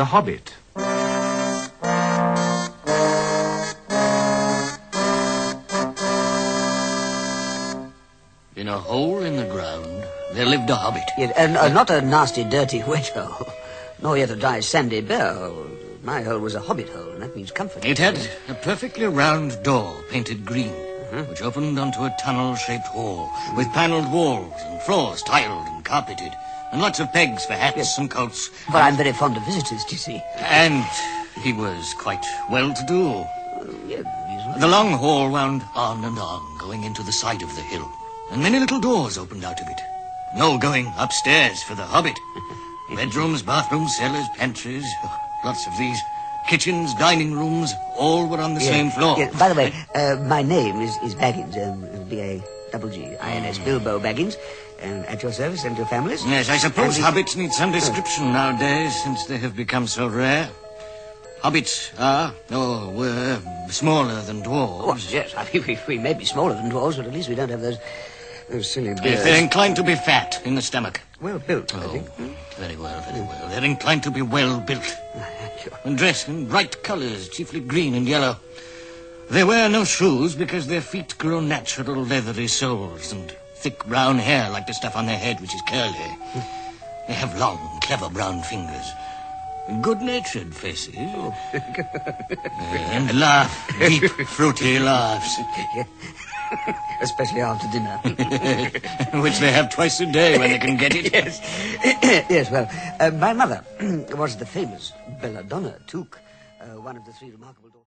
Hobbit. In a hole in the ground, there lived a hobbit. Yes, not a nasty, dirty wedge hole, nor yet a dry, sandy bare hole. My hole was a hobbit hole, and that means comfort. It had a perfectly round door painted green, which opened onto a tunnel-shaped hall with panelled walls and floors tiled and carpeted, and lots of pegs for hats and coats. Well, I'm very fond of visitors, do you see? And he was quite well-to-do. Yeah, reasonably. The long hall wound on and on, going into the side of the hill, and many little doors opened out of it. No going upstairs for the hobbit. Bedrooms, bathrooms, cellars, pantries, lots of these. Kitchens, dining rooms, all were on the same floor. Yeah. By the way, my name is Baggins, B-A-G-G-I-N-S, Bilbo Baggins, and at your service and your families. Yes, I suppose hobbits need some description nowadays, since they have become so rare. Hobbits are, or were, smaller than dwarves. Oh, yes, I mean, we may be smaller than dwarves, but at least we don't have those silly beards. They're inclined to be fat in the stomach. Well built, I think. Very well, very well. They're inclined to be well built. And dressed in bright colours, chiefly green and yellow. They wear no shoes because their feet grow natural leathery soles and thick brown hair like the stuff on their head, which is curly. They have long, clever brown fingers. Good-natured faces. And laugh deep, fruity laughs. Especially after dinner. Which they have twice a day when they can get it. Yes. Yes, well, my mother was the famous Belladonna Took, one of the three remarkable daughters.